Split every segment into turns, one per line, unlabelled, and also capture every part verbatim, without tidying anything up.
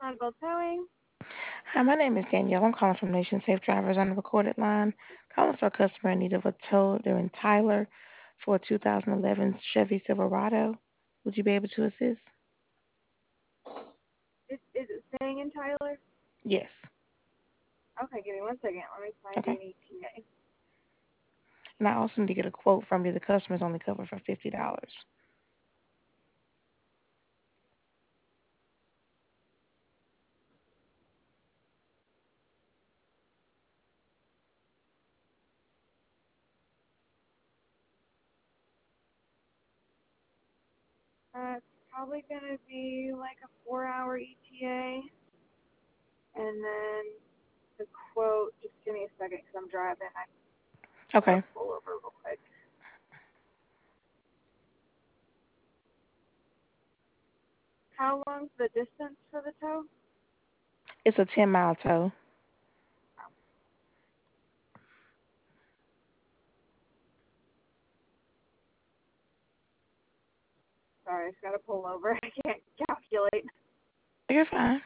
Honorable Towing.
Hi, my name is Danielle. I'm calling from Nation Safe Drivers on the recorded line. Calling for a customer in need of a tow. They're in Tyler for a two thousand eleven Chevy Silverado. Would you be able to assist?
Is, is it staying in Tyler?
Yes.
Okay, give me one second. Let me find you
Okay.
an E T A.
And I also need to get a quote from you. The customer's only covered for fifty dollars.
Uh, it's probably going to be like a four hour E T A. And then the quote, just give me a second because I'm driving. I gotta
Okay.
pull over real quick. How long's the distance for the tow?
It's a ten mile tow.
Oh, sorry, I just gotta pull over. I can't calculate.
You're fine.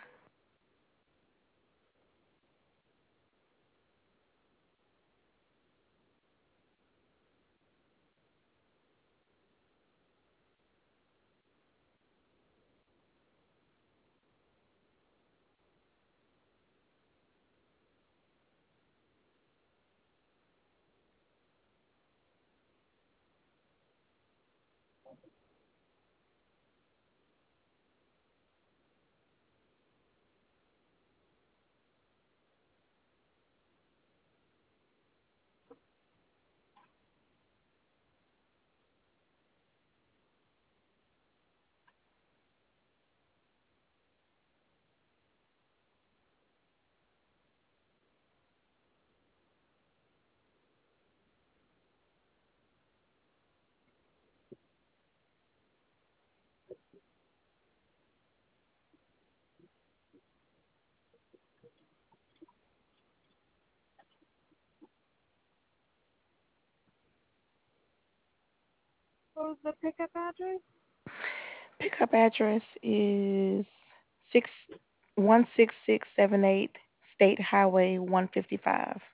What was the pickup address?
Pickup address is six one six six seven eight State Highway one fifty five.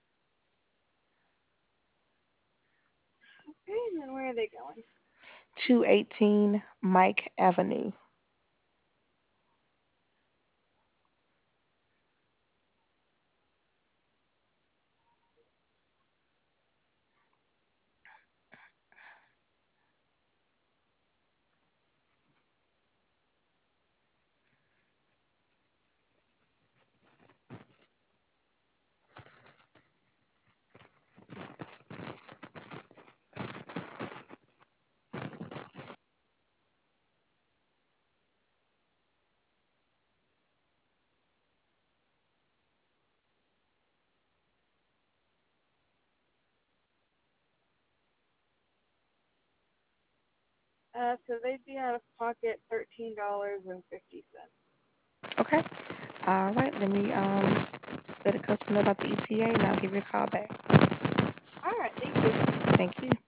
Okay, and then where are they going?
Two eighteen Mike Avenue.
Uh, so they'd be out of pocket thirteen dollars and fifty cents.
Okay. All right. Let me um just let a customer know about the E T A and I'll give you a call back.
All right, thank you.
Thank you.